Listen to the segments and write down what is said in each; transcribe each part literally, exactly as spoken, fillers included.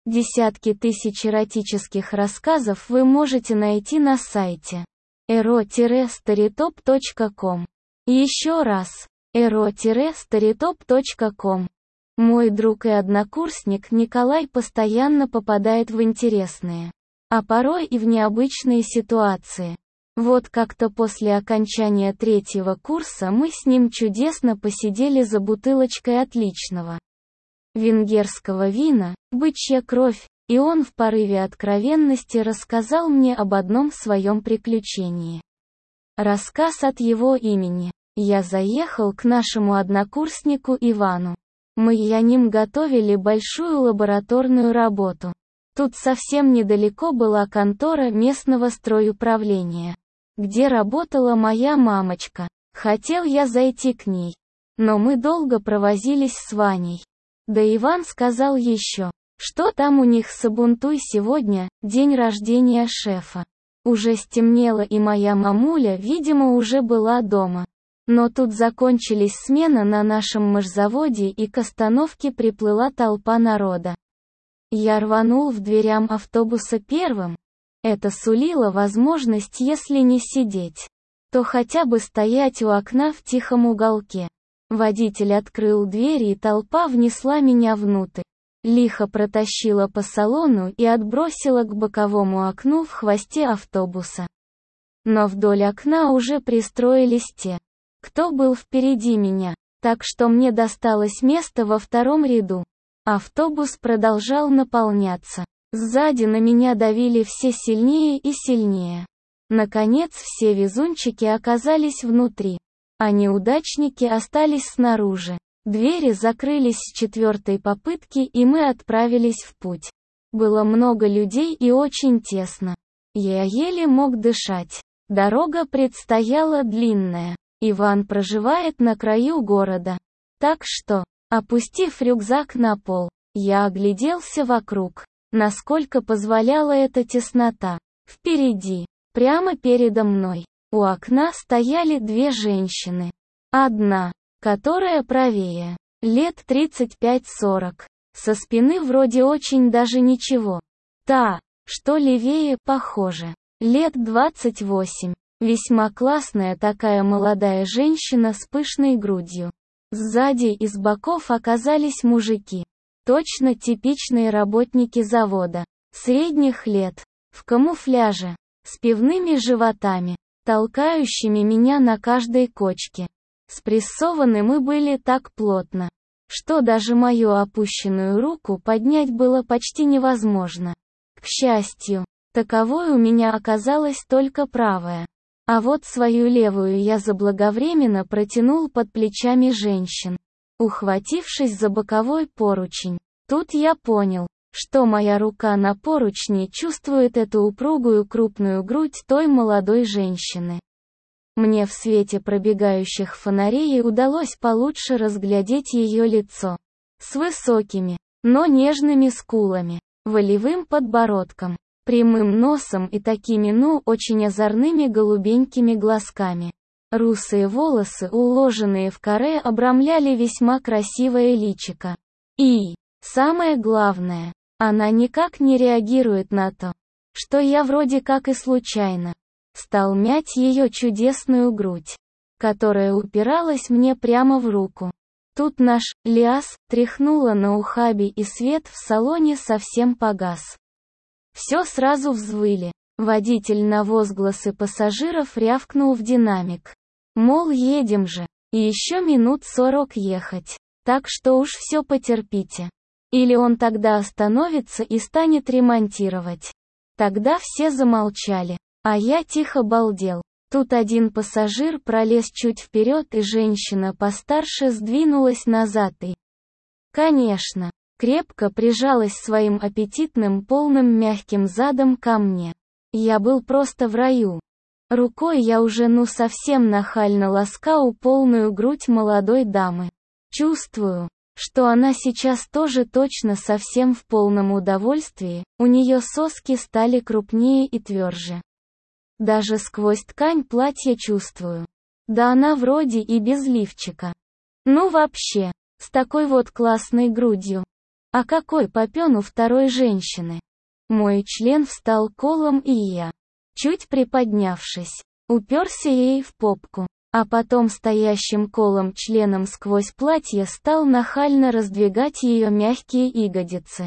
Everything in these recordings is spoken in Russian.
Десятки тысяч эротических рассказов вы можете найти на сайте эро старитоп точка ком. Еще раз, эро старитоп точка ком. Мой друг и однокурсник Николай постоянно попадает в интересные, а порой и в необычные ситуации. Вот как-то после окончания третьего курса мы с ним чудесно посидели за бутылочкой отличного венгерского вина, бычья кровь, и он в порыве откровенности рассказал мне об одном своем приключении. Рассказ от его имени. Я заехал к нашему однокурснику Ивану. Мы и о ним готовили большую лабораторную работу. Тут совсем недалеко была контора местного стройуправления, где работала моя мамочка. Хотел я зайти к ней, но мы долго провозились с Ваней. Да Иван сказал еще, что там у них сабантуй сегодня, день рождения шефа. Уже стемнело и моя мамуля, видимо, уже была дома. Но тут закончились смена на нашем мышзаводе и к остановке приплыла толпа народа. Я рванул в дверям автобуса первым. Это сулило возможность, если не сидеть, то хотя бы стоять у окна в тихом уголке. Водитель открыл дверь, и толпа внесла меня внутрь. Лихо протащила по салону и отбросила к боковому окну в хвосте автобуса. Но вдоль окна уже пристроились те, кто был впереди меня, так что мне досталось место во втором ряду. Автобус продолжал наполняться. Сзади на меня давили все сильнее и сильнее. Наконец все везунчики оказались внутри, а неудачники остались снаружи. Двери закрылись с четвертой попытки, и мы отправились в путь. Было много людей и очень тесно. Я еле мог дышать. Дорога предстояла длинная. Иван проживает на краю города. Так что, опустив рюкзак на пол, я огляделся вокруг, насколько позволяла эта теснота. Впереди, прямо передо мной, у окна стояли две женщины. Одна, которая правее, лет тридцать пять сорок. Со спины вроде очень даже ничего. Та, что левее, похоже, лет двадцать восемь. Весьма классная такая молодая женщина с пышной грудью. Сзади и с боков оказались мужики. Точно типичные работники завода. Средних лет. В камуфляже. С пивными животами, толкающими меня на каждой кочке. Спрессованы мы были так плотно, что даже мою опущенную руку поднять было почти невозможно. К счастью, таковой у меня оказалась только правая. А вот свою левую я заблаговременно протянул под плечами женщин, ухватившись за боковой поручень. Тут я понял, что моя рука на поручне чувствует эту упругую крупную грудь той молодой женщины. Мне в свете пробегающих фонарей удалось получше разглядеть ее лицо. С высокими, но нежными скулами, волевым подбородком, прямым носом и такими, ну, очень озорными голубенькими глазками. Русые волосы, уложенные в каре, обрамляли весьма красивое личико. И, самое главное, она никак не реагирует на то, что я вроде как и случайно стал мять ее чудесную грудь, которая упиралась мне прямо в руку. Тут наш Лиас тряхнула на ухабе, и свет в салоне совсем погас. Все сразу взвыли. Водитель на возгласы пассажиров рявкнул в динамик. Мол, едем же, и еще минут сорок ехать. Так что уж все потерпите. Или он тогда остановится и станет ремонтировать. Тогда все замолчали, а я тихо балдел. Тут один пассажир пролез чуть вперед, и женщина постарше сдвинулась назад и, конечно, крепко прижалась своим аппетитным полным мягким задом ко мне. Я был просто в раю. Рукой я уже ну совсем нахально ласкал полную грудь молодой дамы. Чувствую, что она сейчас тоже точно совсем в полном удовольствии, у нее соски стали крупнее и тверже. Даже сквозь ткань платья чувствую. Да она вроде и без лифчика. Ну вообще, с такой вот классной грудью. А какой попён у второй женщины? Мой член встал колом, и я, чуть приподнявшись, уперся ей в попку, а потом стоящим колом членом сквозь платье стал нахально раздвигать ее мягкие ягодицы.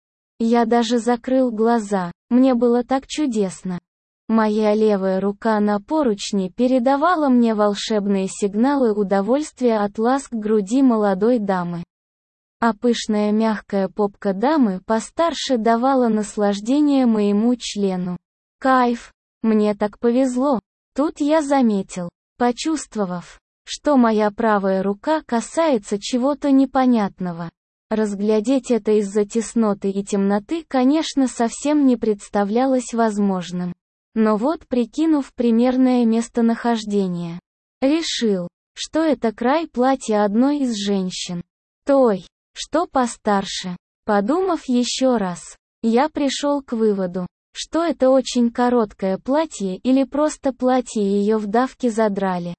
Я даже закрыл глаза, мне было так чудесно. Моя левая рука на поручни передавала мне волшебные сигналы удовольствия от ласк груди молодой дамы. А пышная мягкая попка дамы постарше давала наслаждение моему члену. Кайф! Мне так повезло. Тут я заметил, почувствовав, что моя правая рука касается чего-то непонятного. Разглядеть это из-за тесноты и темноты, конечно, совсем не представлялось возможным. Но вот, прикинув примерное местонахождение, решил, что это край платья одной из женщин. Той, что постарше. Подумав еще раз, я пришел к выводу, что это очень короткое платье или просто платье ее в давке задрали.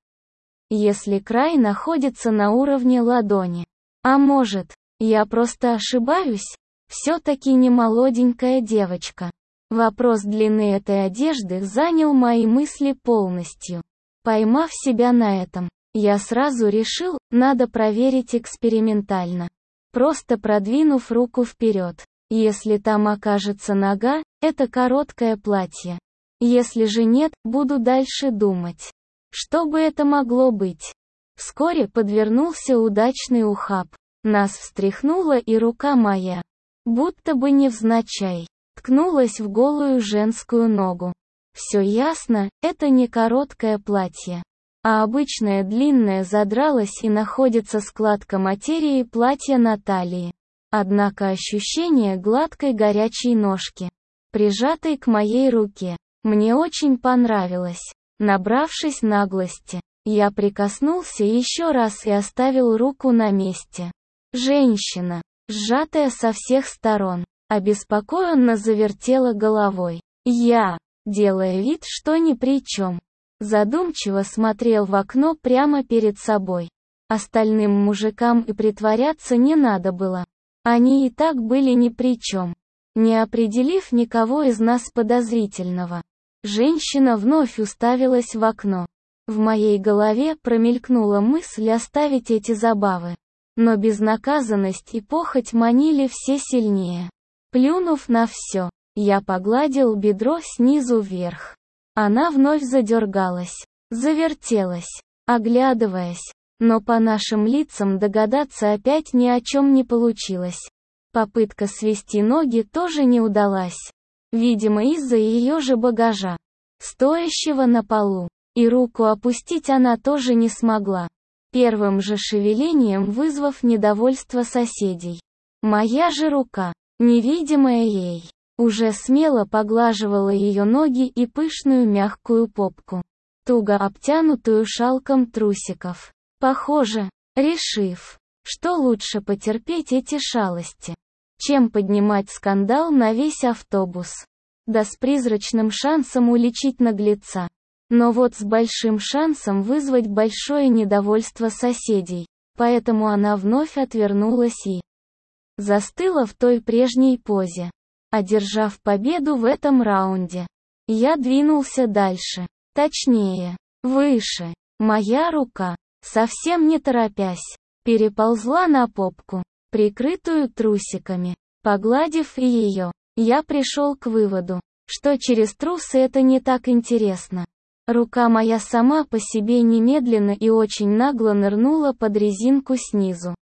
Если край находится на уровне ладони. А может, я просто ошибаюсь? Все-таки не молоденькая девочка. Вопрос длины этой одежды занял мои мысли полностью. Поймав себя на этом, я сразу решил, надо проверить экспериментально. Просто продвинув руку вперед. Если там окажется нога, это короткое платье. Если же нет, буду дальше думать. Что бы это могло быть? Вскоре подвернулся удачный ухаб. Нас встряхнуло, и рука моя, будто бы невзначай, ткнулась в голую женскую ногу. Все ясно, это не короткое платье, а обычное длинное задралось, и находится складка материи платья на талии. Однако ощущение гладкой горячей ножки, прижатой к моей руке, мне очень понравилось. Набравшись наглости, я прикоснулся еще раз и оставил руку на месте. Женщина, сжатая со всех сторон, обеспокоенно завертела головой. Я, делая вид, что ни при чем, задумчиво смотрел в окно прямо перед собой. Остальным мужикам и притворяться не надо было. Они и так были ни при чем. Не определив никого из нас подозрительного, женщина вновь уставилась в окно. В моей голове промелькнула мысль оставить эти забавы. Но безнаказанность и похоть манили все сильнее. Плюнув на все, я погладил бедро снизу вверх. Она вновь задергалась, завертелась, оглядываясь. Но по нашим лицам догадаться опять ни о чем не получилось. Попытка свести ноги тоже не удалась. Видимо, из-за ее же багажа, стоящего на полу. И руку опустить она тоже не смогла. Первым же шевелением вызвав недовольство соседей. Моя же рука, невидимая ей, уже смело поглаживала ее ноги и пышную мягкую попку, туго обтянутую шалком трусиков. Похоже, решив, что лучше потерпеть эти шалости, чем поднимать скандал на весь автобус. Да с призрачным шансом уличить наглеца. Но вот с большим шансом вызвать большое недовольство соседей. Поэтому она вновь отвернулась и застыла в той прежней позе. Одержав победу в этом раунде, я двинулся дальше. Точнее, выше. Моя рука, совсем не торопясь, переползла на попку, прикрытую трусиками. Погладив и ее, я пришел к выводу, что через трусы это не так интересно. Рука моя сама по себе немедленно и очень нагло нырнула под резинку снизу.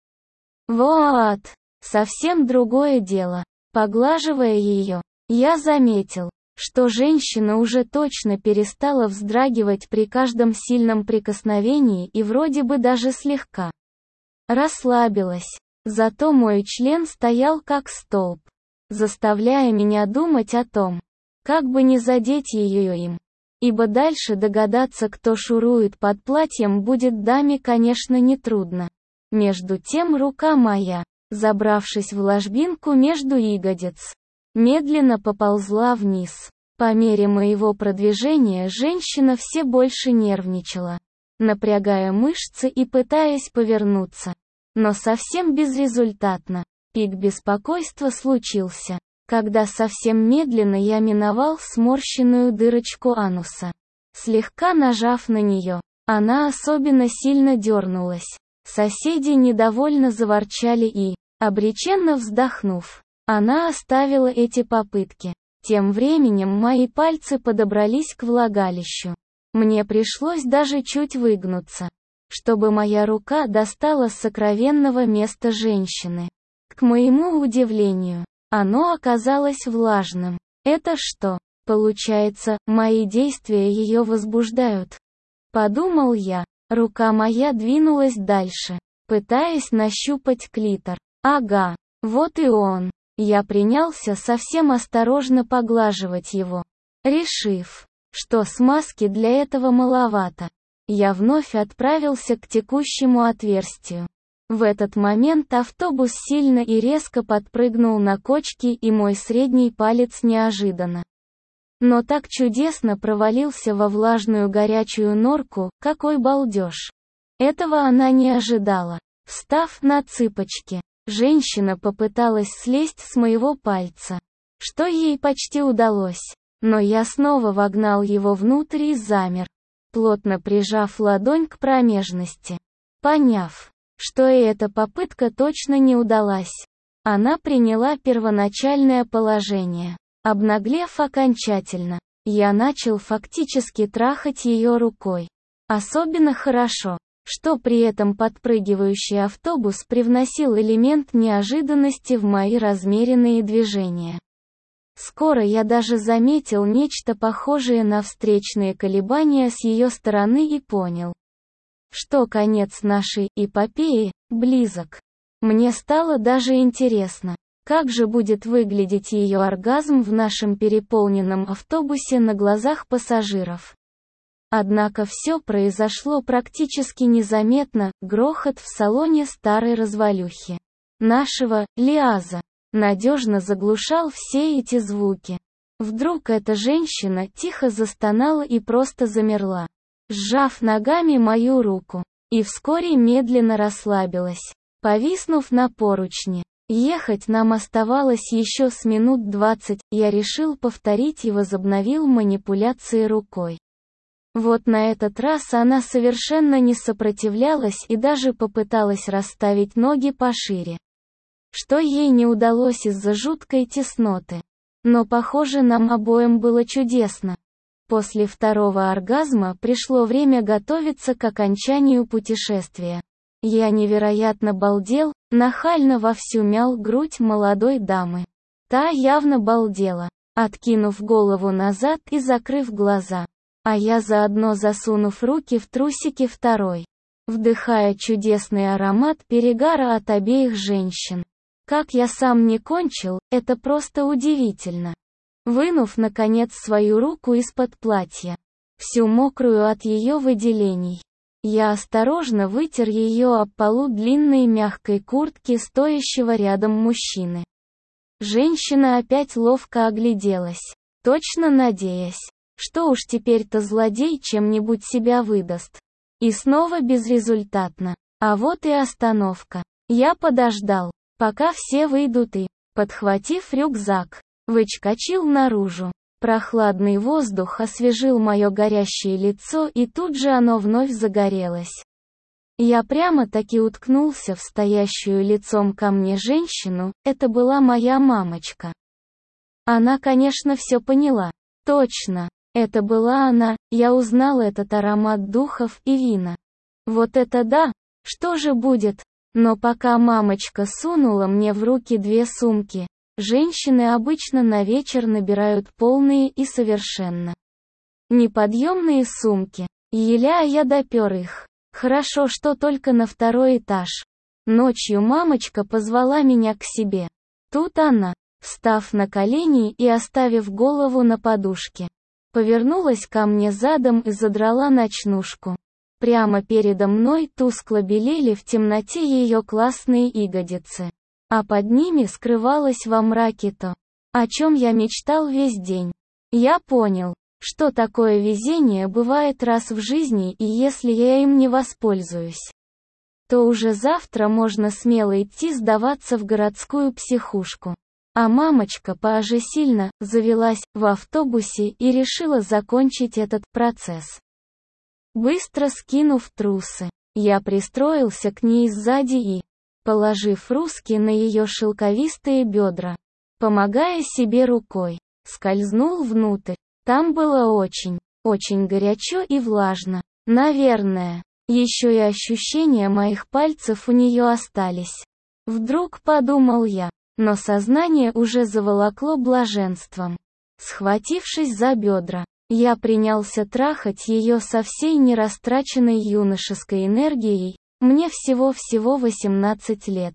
Вот, совсем другое дело. Поглаживая ее, я заметил, что женщина уже точно перестала вздрагивать при каждом сильном прикосновении и вроде бы даже слегка расслабилась. Зато мой член стоял как столб, заставляя меня думать о том, как бы не задеть ее им. Ибо дальше догадаться, кто шурует под платьем, будет даме, конечно, нетрудно. Между тем рука моя, забравшись в ложбинку между ягодиц, медленно поползла вниз. По мере моего продвижения женщина все больше нервничала, напрягая мышцы и пытаясь повернуться. Но совсем безрезультатно. Пик беспокойства случился, когда совсем медленно я миновал сморщенную дырочку ануса. Слегка нажав на нее, она особенно сильно дернулась. Соседи недовольно заворчали и, обреченно вздохнув, она оставила эти попытки. Тем временем мои пальцы подобрались к влагалищу. Мне пришлось даже чуть выгнуться, чтобы моя рука достала с сокровенного места женщины. К моему удивлению, оно оказалось влажным. Это что, получается, мои действия ее возбуждают? Подумал я. Рука моя двинулась дальше, пытаясь нащупать клитор. Ага, вот и он. Я принялся совсем осторожно поглаживать его, решив, что смазки для этого маловато. Я вновь отправился к текущему отверстию. В этот момент автобус сильно и резко подпрыгнул на кочке, и мой средний палец неожиданно, но так чудесно провалился во влажную горячую норку. Какой балдеж! Этого она не ожидала. Встав на цыпочки, женщина попыталась слезть с моего пальца, что ей почти удалось, но я снова вогнал его внутрь и замер, плотно прижав ладонь к промежности. Поняв, что и эта попытка точно не удалась, она приняла первоначальное положение. Обнаглев окончательно, я начал фактически трахать ее рукой. Особенно хорошо, что при этом подпрыгивающий автобус привносил элемент неожиданности в мои размеренные движения. Скоро я даже заметил нечто похожее на встречные колебания с ее стороны и понял, что конец нашей эпопеи близок. Мне стало даже интересно, как же будет выглядеть ее оргазм в нашем переполненном автобусе на глазах пассажиров. Однако все произошло практически незаметно. Грохот в салоне старой развалюхи нашего Лиаза надежно заглушал все эти звуки. Вдруг эта женщина тихо застонала и просто замерла, сжав ногами мою руку, и вскоре медленно расслабилась, повиснув на поручне. Ехать нам оставалось еще с минут двадцать. Я решил повторить и возобновил манипуляции рукой. Вот на этот раз она совершенно не сопротивлялась и даже попыталась расставить ноги пошире, что ей не удалось из-за жуткой тесноты. Но, похоже, нам обоим было чудесно. После второго оргазма пришло время готовиться к окончанию путешествия. Я невероятно балдел, нахально вовсю мял грудь молодой дамы. Та явно балдела, откинув голову назад и закрыв глаза. А я заодно засунув руки в трусики второй, вдыхая чудесный аромат перегара от обеих женщин. Как я сам не кончил, это просто удивительно. Вынув, наконец, свою руку из-под платья, всю мокрую от ее выделений, я осторожно вытер ее об полу длинной мягкой куртки стоящего рядом мужчины. Женщина опять ловко огляделась, точно надеясь, что уж теперь-то злодей чем-нибудь себя выдаст. И снова безрезультатно. А вот и остановка. Я подождал, пока все выйдут и, подхватив рюкзак, выскочил наружу. Прохладный воздух освежил мое горящее лицо, и тут же оно вновь загорелось. Я прямо-таки уткнулся в стоящую лицом ко мне женщину. Это была моя мамочка. Она, конечно, все поняла. Точно, это была она. Я узнал этот аромат духов и вина. Вот это да! Что же будет? Но пока мамочка сунула мне в руки две сумки, женщины обычно на вечер набирают полные и совершенно неподъемные сумки. Еля я допер их. Хорошо, что только на второй этаж. Ночью мамочка позвала меня к себе. Тут она, встав на колени и оставив голову на подушке, повернулась ко мне задом и задрала ночнушку. Прямо передо мной тускло белели в темноте ее классные ягодицы, а под ними скрывалось во мраке то, о чем я мечтал весь день. Я понял, что такое везение бывает раз в жизни, и если я им не воспользуюсь, то уже завтра можно смело идти сдаваться в городскую психушку. А мамочка поаже сильно завелась в автобусе и решила закончить этот процесс. Быстро скинув трусы, я пристроился к ней сзади и, положив руки на ее шелковистые бедра, помогая себе рукой, скользнул внутрь. Там было очень, очень горячо и влажно. Наверное, еще и ощущения моих пальцев у нее остались. Вдруг подумал я, но сознание уже заволокло блаженством. Схватившись за бедра, я принялся трахать ее со всей нерастраченной юношеской энергией. Мне всего-всего восемнадцать лет.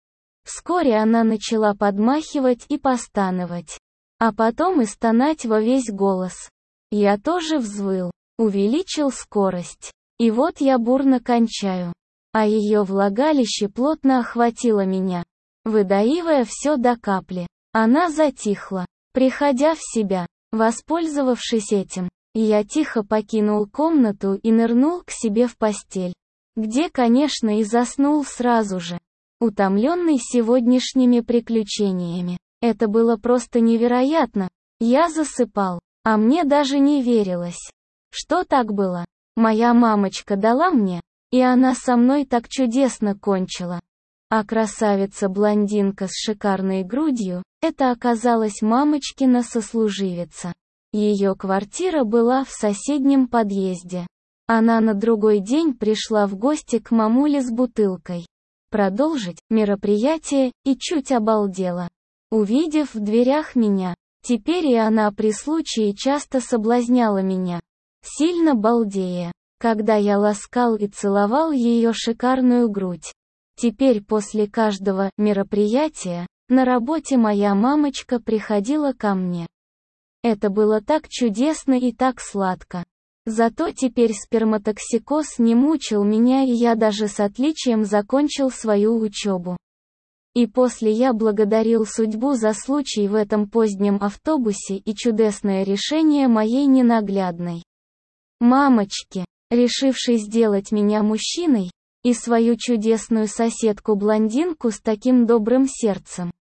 Вскоре она начала подмахивать и постановать, а потом и стонать во весь голос. Я тоже взвыл, увеличил скорость. И вот я бурно кончаю. А ее влагалище плотно охватило меня, выдаивая все до капли. Она затихла, приходя в себя. Воспользовавшись этим, я тихо покинул комнату и нырнул к себе в постель, где, конечно, и заснул сразу же, утомленный сегодняшними приключениями. Это было просто невероятно. Я засыпал, а мне даже не верилось, что так было. Моя мамочка дала мне, и она со мной так чудесно кончила. А красавица-блондинка с шикарной грудью, это оказалась мамочкина сослуживица. Ее квартира была в соседнем подъезде. Она на другой день пришла в гости к мамуле с бутылкой. Продолжить мероприятие и чуть обалдела, увидев в дверях меня. Теперь и она при случае часто соблазняла меня, сильно балдея, когда я ласкал и целовал ее шикарную грудь. Теперь после каждого мероприятия на работе моя мамочка приходила ко мне. Это было так чудесно и так сладко. Зато теперь сперматоксикоз не мучил меня, и я даже с отличием закончил свою учебу. И после я благодарил судьбу за случай в этом позднем автобусе и чудесное решение моей ненаглядной мамочки, решившей сделать меня мужчиной, и свою чудесную соседку-блондинку с таким добрым сердцем.